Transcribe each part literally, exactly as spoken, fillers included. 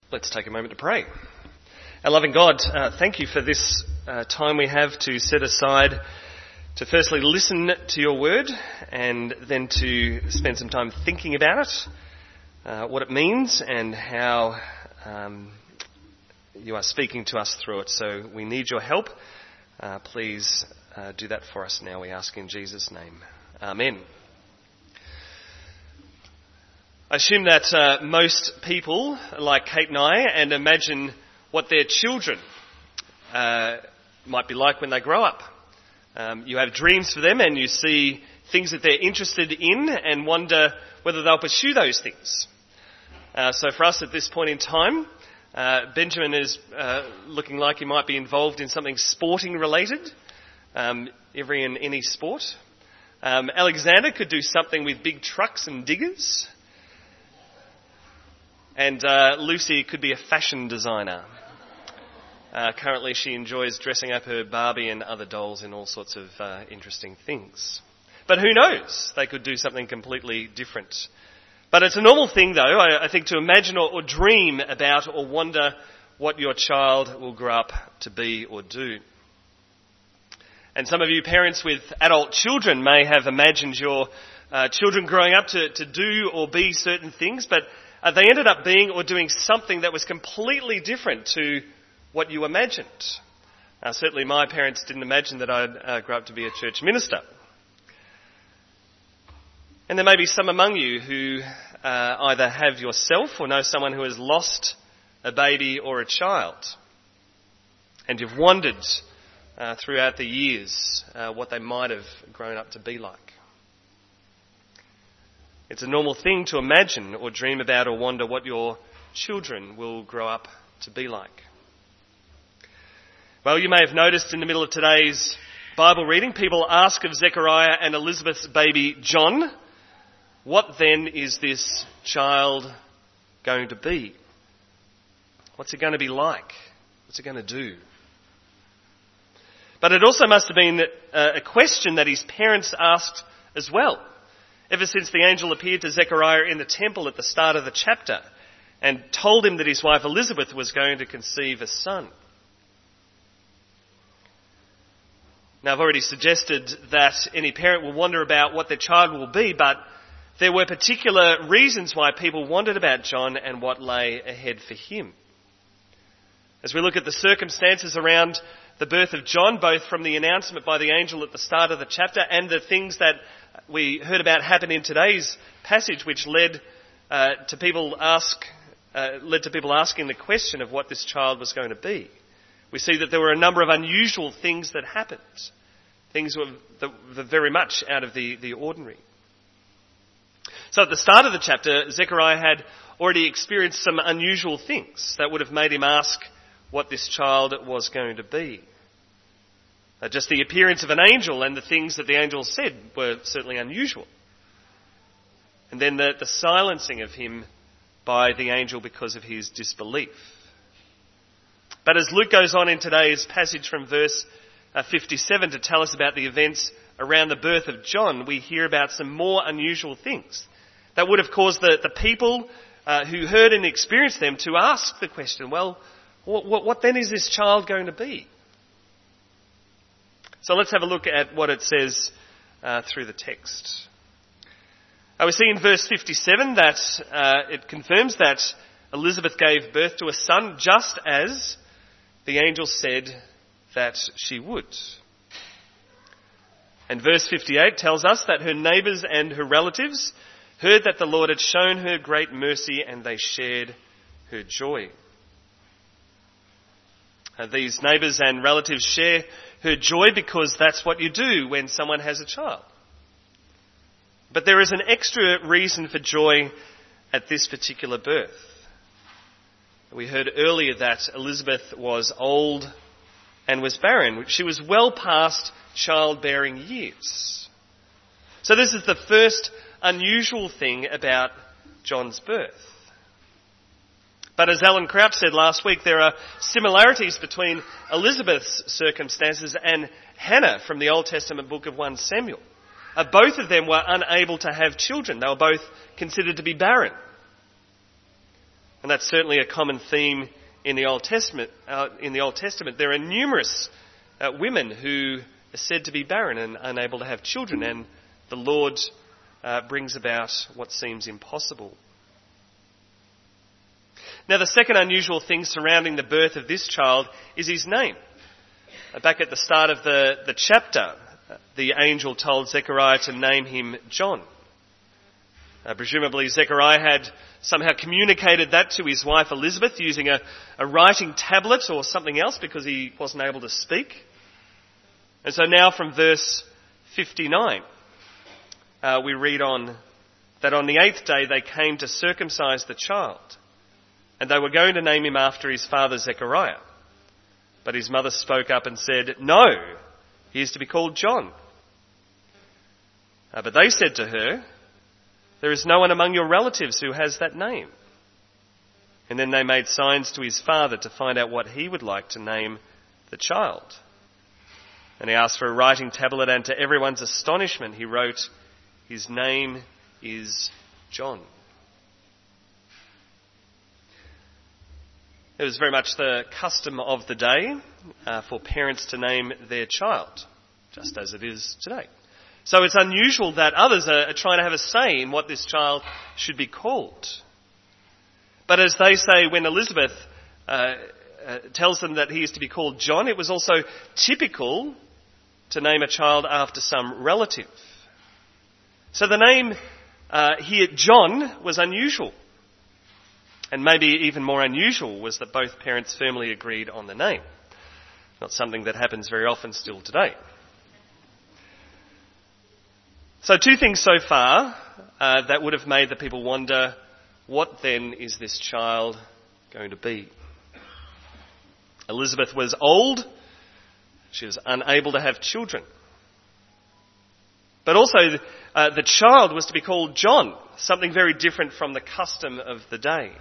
Let's take a moment to pray. Our loving God, uh, thank you for this uh, time we have to set aside to firstly listen to your word and then to spend some time thinking about it, uh, what it means and how um, you are speaking to us through it. So we need your help. Uh, please uh, do that for us now, we ask in Jesus' name. Amen. I assume that uh, most people, like Kate and I, and imagine what their children uh, might be like when they grow up. Um, you have dreams for them and you see things that they're interested in and wonder whether they'll pursue those things. Uh, so for us at this point in time, uh, Benjamin is uh, looking like he might be involved in something sporting related, um, every and any sport. Um, Alexander could do something with big trucks and diggers. And uh, Lucy could be a fashion designer. Uh, currently she enjoys dressing up her Barbie and other dolls in all sorts of uh, interesting things. But who knows? They could do something completely different. But it's a normal thing, though, I, I think, to imagine or, or dream about or wonder what your child will grow up to be or do. And some of you parents with adult children may have imagined your uh, children growing up to, to do or be certain things, but Uh, they ended up being or doing something that was completely different to what you imagined. Uh, certainly my parents didn't imagine that I'd uh, grow up to be a church minister. And there may be some among you who uh, either have yourself or know someone who has lost a baby or a child. And you've wondered uh, throughout the years uh, what they might have grown up to be like. It's a normal thing to imagine or dream about or wonder what your children will grow up to be like. Well, you may have noticed in the middle of today's Bible reading, people ask of Zechariah and Elizabeth's baby John, what then is this child going to be? What's it going to be like? What's it going to do? But it also must have been a question that his parents asked as well, ever since the angel appeared to Zechariah in the temple at the start of the chapter and told him that his wife Elizabeth was going to conceive a son. Now, I've already suggested that any parent will wonder about what their child will be, but there were particular reasons why people wondered about John and what lay ahead for him. As we look at the circumstances around the birth of John, both from the announcement by the angel at the start of the chapter and the things that we heard about happen in today's passage, which led uh, to people ask, uh, led to people asking the question of what this child was going to be. We see that there were a number of unusual things that happened, things that were very much out of the, the ordinary. So at the start of the chapter, Zechariah had already experienced some unusual things that would have made him ask what this child was going to be. Uh, just the appearance of an angel and the things that the angel said were certainly unusual. And then the, the silencing of him by the angel because of his disbelief. But as Luke goes on in today's passage from verse uh, fifty-seven to tell us about the events around the birth of John, we hear about some more unusual things that would have caused the, the people uh, who heard and experienced them to ask the question, well, what, what, what then is this child going to be? So let's have a look at what it says uh, through the text. Uh, we see in verse fifty-seven that uh, it confirms that Elizabeth gave birth to a son just as the angel said that she would. And verse fifty-eight tells us that her neighbours and her relatives heard that the Lord had shown her great mercy and they shared her joy. Uh, these neighbours and relatives share her joy because that's what you do when someone has a child. But there is an extra reason for joy at this particular birth. We heard earlier that Elizabeth was old and was barren. She was well past childbearing years. So this is the first unusual thing about John's birth. But as Alan Crouch said last week, there are similarities between Elizabeth's circumstances and Hannah from the Old Testament book of First Samuel. Uh, both of them were unable to have children. They were both considered to be barren. And that's certainly a common theme in the Old Testament. Uh, in the Old Testament, there are numerous uh, women who are said to be barren and unable to have children, and the Lord uh, brings about what seems impossible. Now, the second unusual thing surrounding the birth of this child is his name. Uh, back at the start of the, the chapter, the angel told Zechariah to name him John. Uh, presumably Zechariah had somehow communicated that to his wife Elizabeth using a, a writing tablet or something else because he wasn't able to speak. And so now from verse fifty-nine, uh, we read on that on the eighth day they came to circumcise the child, and they were going to name him after his father Zechariah. But his mother spoke up and said, "No, he is to be called John." Uh, but they said to her, "There is no one among your relatives who has that name." And then they made signs to his father to find out what he would like to name the child. And he asked for a writing tablet, and to everyone's astonishment he wrote, "His name is John." It was very much the custom of the day uh, for parents to name their child, just as it is today. So it's unusual that others are, are trying to have a say in what this child should be called. But as they say, when Elizabeth uh, uh, tells them that he is to be called John, it was also typical to name a child after some relative. So the name uh, here, John, was unusual. And maybe even more unusual was that both parents firmly agreed on the name. Not something that happens very often still today. So two things so far uh, that would have made the people wonder, what then is this child going to be? Elizabeth was old. She was unable to have children. But also uh, the child was to be called John, something very different from the custom of the day.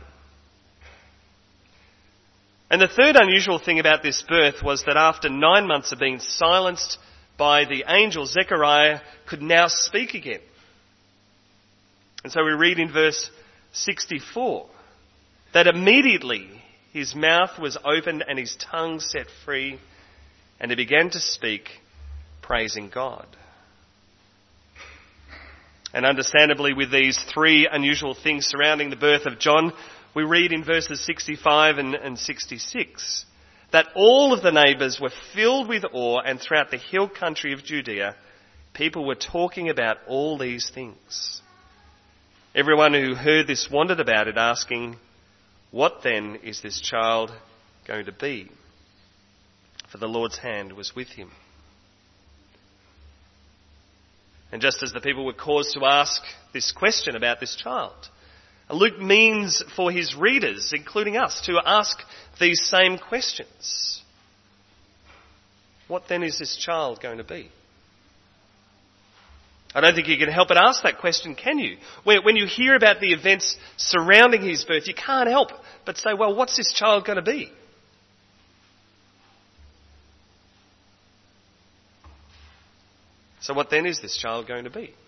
And the third unusual thing about this birth was that after nine months of being silenced by the angel, Zechariah could now speak again. And so we read in verse sixty-four that immediately his mouth was opened and his tongue set free, and he began to speak, praising God. And understandably, with these three unusual things surrounding the birth of John, we read in verses sixty-five and, and sixty-six that all of the neighbours were filled with awe, and throughout the hill country of Judea, people were talking about all these things. Everyone who heard this wondered about it, asking, "What then is this child going to be?" For the Lord's hand was with him. And just as the people were caused to ask this question about this child, Luke means for his readers, including us, to ask these same questions. What then is this child going to be? I don't think you can help but ask that question, can you? When you hear about the events surrounding his birth, you can't help but say, well, what's this child going to be? So what then is this child going to be?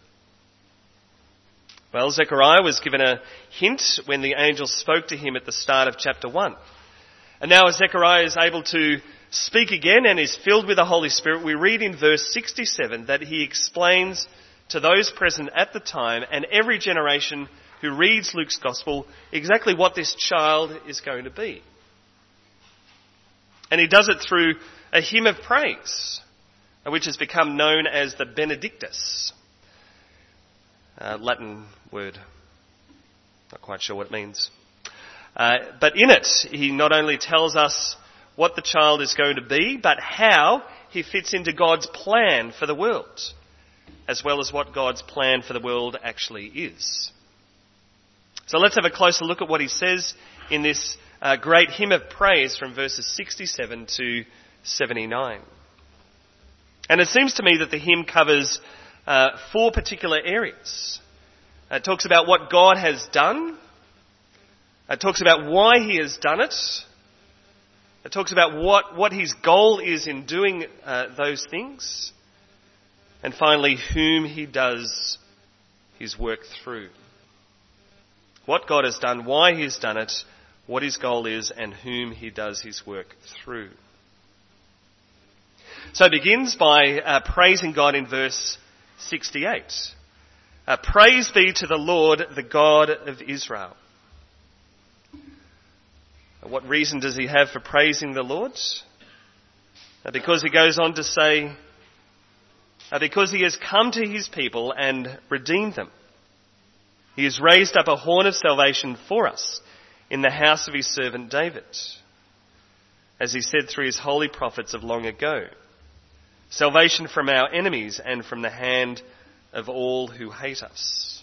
Well, Zechariah was given a hint when the angel spoke to him at the start of chapter one. And now as Zechariah is able to speak again and is filled with the Holy Spirit, we read in verse sixty-seven that he explains to those present at the time and every generation who reads Luke's Gospel exactly what this child is going to be. And he does it through a hymn of praise, which has become known as the Benedictus. Uh, Latin word. Not quite sure what it means. Uh, but in it, he not only tells us what the child is going to be, but how he fits into God's plan for the world, as well as what God's plan for the world actually is. So let's have a closer look at what he says in this uh, great hymn of praise from verses sixty-seven to seventy-nine. And it seems to me that the hymn covers Uh, four particular areas. Uh, it talks about what God has done. It talks about why he has done it. It talks about what, what his goal is in doing uh, those things. And finally, whom he does his work through. What God has done, why he has done it, what his goal is and whom he does his work through. So it begins by uh, praising God in verse sixty-eight. Uh, Praise be to the Lord, the God of Israel. What reason does he have for praising the Lord? Uh, because he goes on to say, uh, because he has come to his people and redeemed them. He has raised up a horn of salvation for us in the house of his servant David, as he said through his holy prophets of long ago. Salvation from our enemies and from the hand of all who hate us.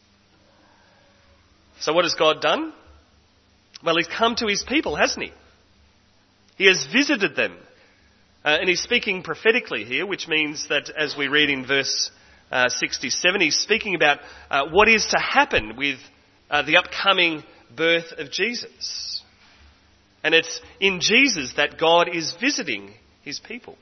So what has God done? Well, he's come to his people, hasn't he? He has visited them. Uh, and he's speaking prophetically here, which means that as we read in verse uh, sixty-seven, he's speaking about uh, what is to happen with uh, the upcoming birth of Jesus. And it's in Jesus that God is visiting his people.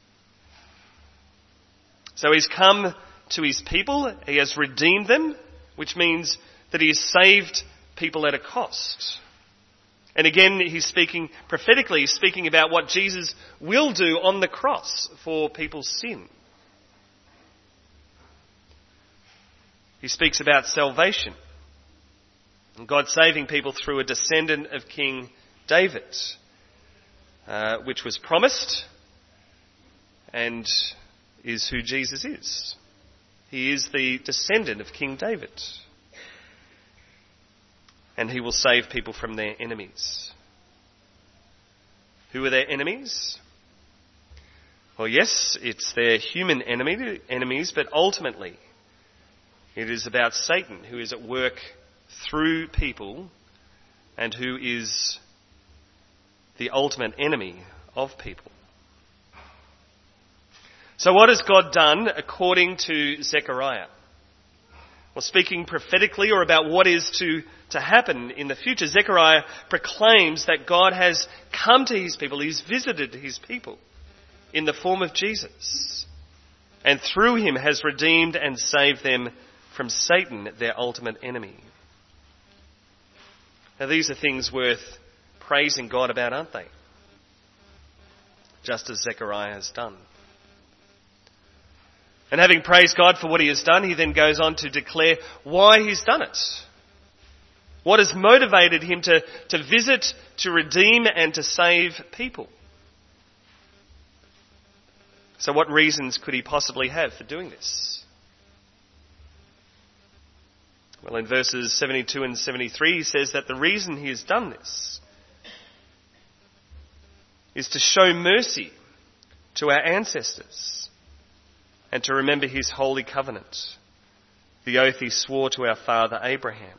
So he's come to his people, he has redeemed them, which means that he has saved people at a cost. And again, he's speaking prophetically, he's speaking about what Jesus will do on the cross for people's sin. He speaks about salvation, and God saving people through a descendant of King David, uh, which was promised and is who Jesus is. He is the descendant of King David. And he will save people from their enemies. Who are their enemies? Well, yes, it's their human enemy, enemies, but ultimately it is about Satan, who is at work through people and who is the ultimate enemy of people. So what has God done according to Zechariah? Well, speaking prophetically or about what is to, to happen in the future, Zechariah proclaims that God has come to his people, he's visited his people in the form of Jesus, and through him has redeemed and saved them from Satan, their ultimate enemy. Now these are things worth praising God about, aren't they? Just as Zechariah has done. And having praised God for what he has done, he then goes on to declare why he's done it. What has motivated him to, to visit, to redeem and to save people. So what reasons could he possibly have for doing this? Well, in verses seventy-two and seventy-three, he says that the reason he has done this is to show mercy to our ancestors and to remember his holy covenant, the oath he swore to our father Abraham.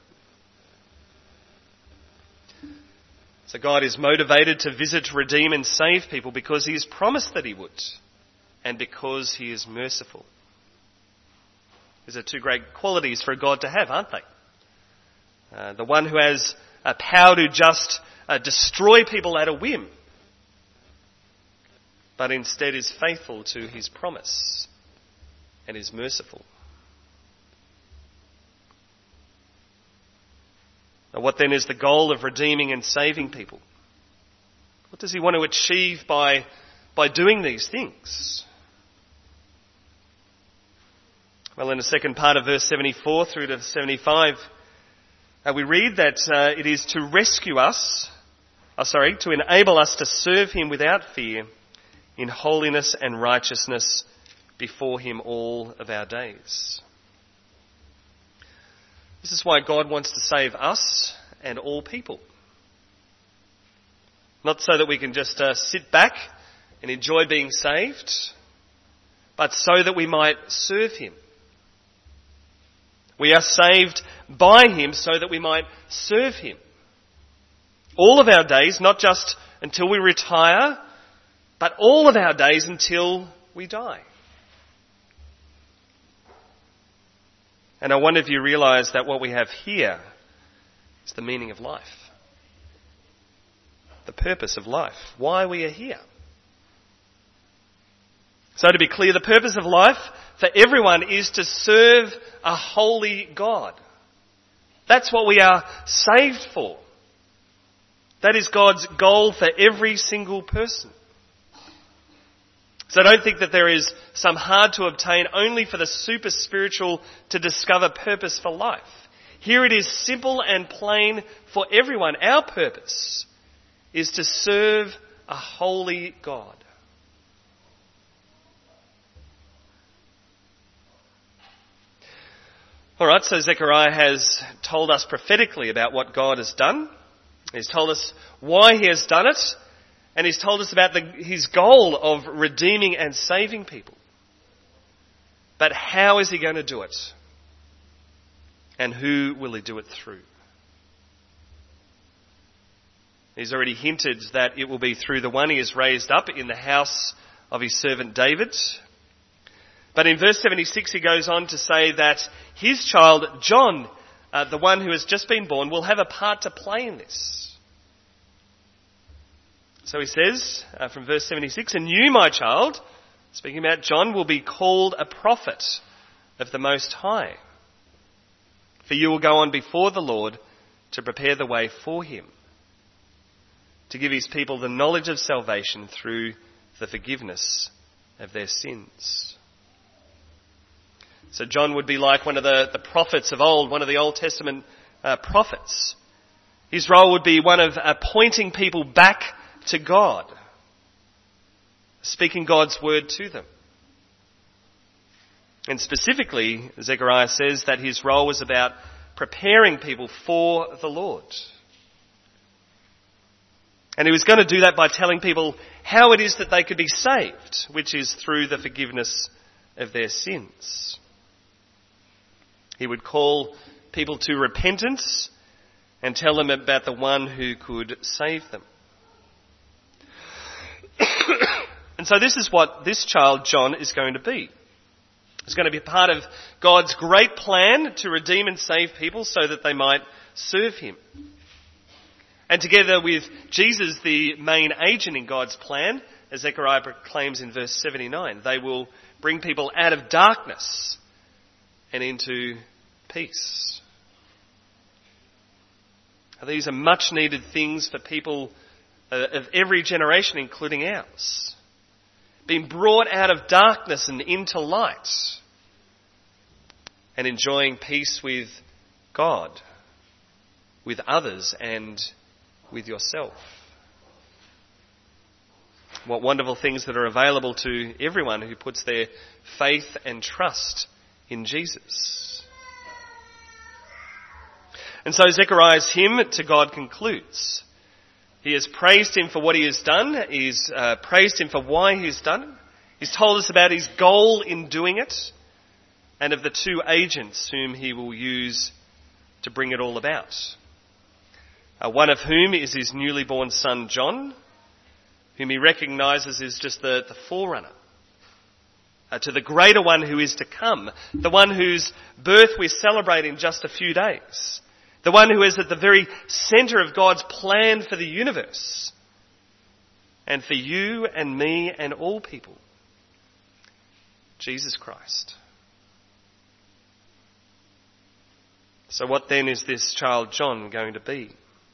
So God is motivated to visit, redeem and save people because he has promised that he would, and because he is merciful. These are two great qualities for God to have, aren't they? Uh, the one who has a power to just uh, destroy people at a whim, but instead is faithful to his promise and is merciful. Now, what then is the goal of redeeming and saving people? What does he want to achieve by, by doing these things? Well, in the second part of verse seventy-four through to seventy-five, uh, we read that uh, it is to rescue us, oh, sorry, to enable us to serve him without fear in holiness and righteousness before him all of our days. This is why God wants to save us and all people. Not so that we can just uh, sit back and enjoy being saved, but so that we might serve him. We are saved by him so that we might serve him. All of our days, not just until we retire, but all of our days until we die. And I wonder if you realise that what we have here is the meaning of life. The purpose of life. Why we are here. So to be clear, the purpose of life for everyone is to serve a holy God. That's what we are saved for. That is God's goal for every single person. So don't think that there is some hard to obtain only for the super spiritual to discover purpose for life. Here it is simple and plain for everyone. Our purpose is to serve a holy God. Alright, so Zechariah has told us prophetically about what God has done. He's told us why he has done it. And he's told us about the, his goal of redeeming and saving people. But how is he going to do it? And who will he do it through? He's already hinted that it will be through the one he has raised up in the house of his servant David. But in verse seventy-six he goes on to say that his child John, uh, the one who has just been born, will have a part to play in this. So he says uh, from verse seventy-six, "And you, my child," speaking about John, "will be called a prophet of the Most High. For you will go on before the Lord to prepare the way for him, to give his people the knowledge of salvation through the forgiveness of their sins." So John would be like one of the, the prophets of old, one of the Old Testament uh, prophets. His role would be one of uh, pointing people back to God, speaking God's word to them. And specifically, Zechariah says that his role was about preparing people for the Lord. And he was going to do that by telling people how it is that they could be saved, which is through the forgiveness of their sins. He would call people to repentance and tell them about the one who could save them. And so this is what this child, John, is going to be. He's going to be part of God's great plan to redeem and save people so that they might serve him. And together with Jesus, the main agent in God's plan, as Zechariah proclaims in verse seventy-nine, they will bring people out of darkness and into peace. These are much needed things for people of every generation, including ours. Being brought out of darkness and into light and enjoying peace with God, with others and with yourself. What wonderful things that are available to everyone who puts their faith and trust in Jesus. And so Zechariah's hymn to God concludes. He has praised him for what he has done. He's uh, praised him for why he's done it. He's told us about his goal in doing it and of the two agents whom he will use to bring it all about. Uh, one of whom is his newly born son John, whom he recognises as just the, the forerunner uh, to the greater one who is to come, the one whose birth we celebrate in just a few days, the one who is at the very centre of God's plan for the universe and for you and me and all people, Jesus Christ. So what then is this child John going to be?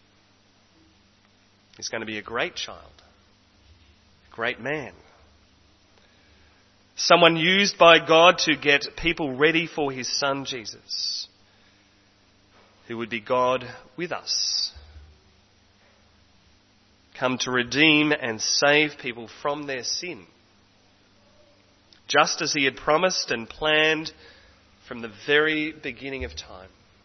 He's going to be a great child, a great man, someone used by God to get people ready for his son Jesus, who would be God with us, come to redeem and save people from their sin, just as he had promised and planned from the very beginning of time,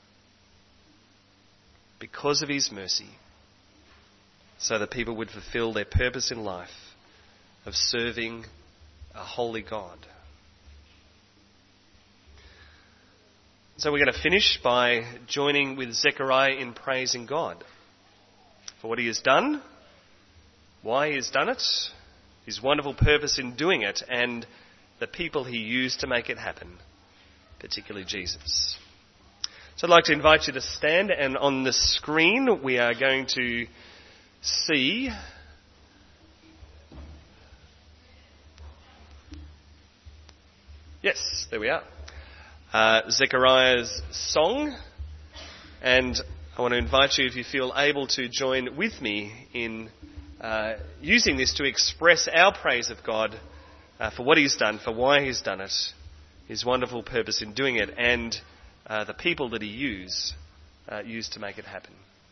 because of his mercy, so that people would fulfill their purpose in life of serving a holy God. So we're going to finish by joining with Zechariah in praising God for what he has done, why he has done it, his wonderful purpose in doing it, and the people he used to make it happen, particularly Jesus. So I'd like to invite you to stand, and on the screen we are going to see yes, there we are. Uh, Zechariah's song, and I want to invite you, if you feel able, to join with me in uh, using this to express our praise of God uh, for what he's done, for why he's done it, his wonderful purpose in doing it, and uh, the people that he used, uh, used to make it happen.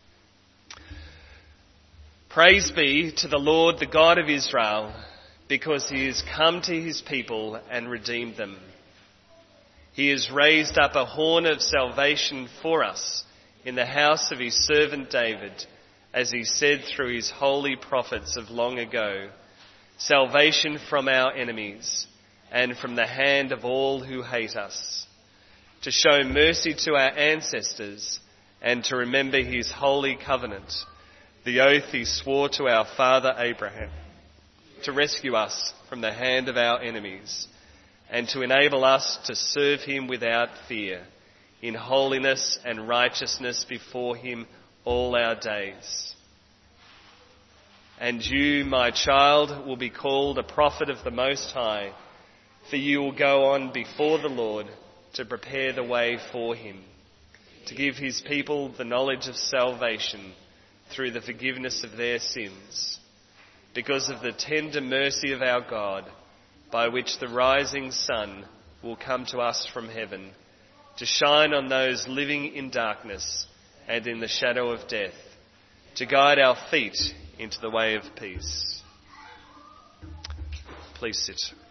Praise be to the Lord, the God of Israel, because he has come to his people and redeemed them. He has raised up a horn of salvation for us in the house of his servant David, as he said through his holy prophets of long ago, salvation from our enemies and from the hand of all who hate us, to show mercy to our ancestors and to remember his holy covenant, the oath he swore to our father Abraham, to rescue us from the hand of our enemies and to enable us to serve him without fear, in holiness and righteousness before him all our days. And you, my child, will be called a prophet of the Most High, for you will go on before the Lord to prepare the way for him, to give his people the knowledge of salvation through the forgiveness of their sins, because of the tender mercy of our God, by which the rising sun will come to us from heaven, to shine on those living in darkness and in the shadow of death, to guide our feet into the way of peace. Please sit.